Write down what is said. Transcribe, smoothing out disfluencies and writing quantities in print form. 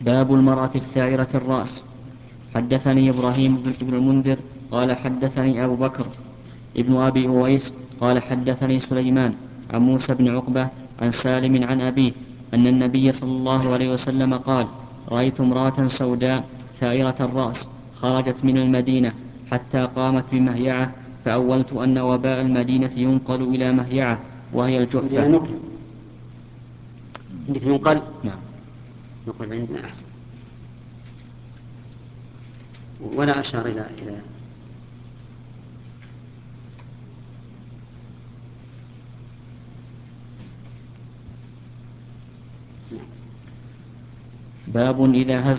باب المرأة الثائرة الرأس. حدثني إبراهيم بن المنذر قال حدثني أبو بكر ابن أبي أويس قال حدثني سليمان عن موسى بن عقبة عن سالم عن أبيه أن النبي صلى الله عليه وسلم قال: رأيت امرأة سوداء ثائرة الرأس خرجت من المدينة حتى قامت بمهيعة، فأولت أن وباء المدينة ينقل إلى مهيعة وهي الجحفة. عندك ينقل؟ نعم. نقل عندنا أحسن، ولا أشار إلى باب إذا هز